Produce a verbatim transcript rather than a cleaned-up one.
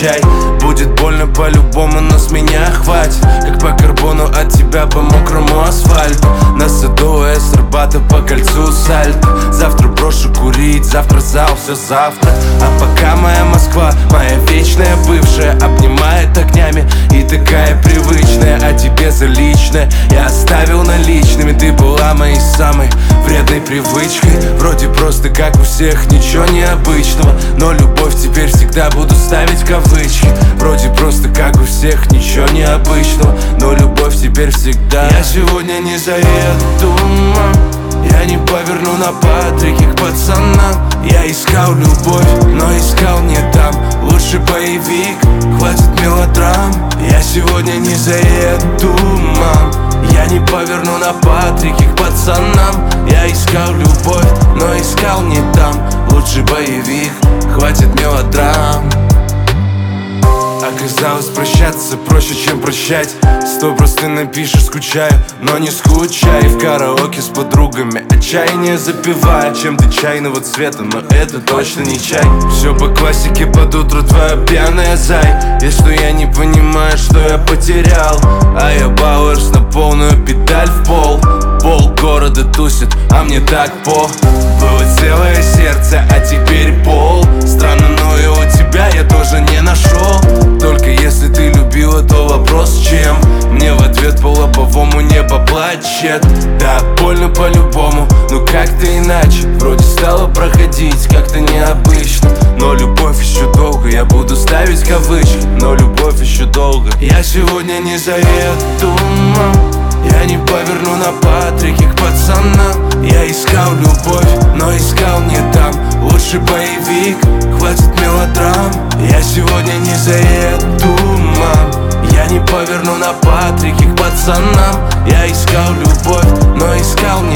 скучай. Будет больно по-любому, но с меня хватит. Как по карбону от тебя по мокрому асфальту. На Садовой с Арбата по кольцу сальто. Завтра брошу курить, завтра зал, все завтра. А пока моя Москва, моя вечная бывшая, обнимает огнями и такая привычная. А тебе за личное я оставил наличными. Ты была моей самой вредной привычкой. Вроде просто как у всех, ничего необычного, но любовь теперь всегда буду ставить кавычки. Вроде просто как у всех, ничего необычного, но любовь теперь всегда. Я сегодня не заеду, я не поверну на Патрике к пацанам. Я искал любовь, но искал не там. Лучше боевик, хватит мелодрам. Я сегодня не заеду, мам. Я не поверну на Патрике к пацанам. Я искал любовь, но искал не там. Лучше боевик, хватит мелодрам. Оказалось, прощаться проще, чем прощать. Сто просто напишешь, скучаю, но не скучай. В караоке с подругами отчаяние запивая. Чем-то чайного цвета, но это точно не чай. Все по классике, под утро твоя пьяная зай. Если я не понимаю, что я потерял, а я Бауэрс на полную педаль в пол. Пол города тусит, а мне так по. Было целое сердце, а теперь пол. Странно, но и у тебя я тоже не нашел. Только если ты любила, то вопрос чем? Мне в ответ по лобовому не поплачет. Да, больно по-любому, но как-то иначе. Вроде стало проходить как-то необычно. Но любовь еще долго, я буду ставить кавычки. Но любовь еще долго. Я сегодня не заеду, мам. Я не поверну на Патрике к пацанам. Я искал любовь, но искал не там. Лучше боевик, хватит мелодрам. Я сегодня не заеду, мам. Я не поверну на Патрике к пацанам. Я искал любовь, но искал не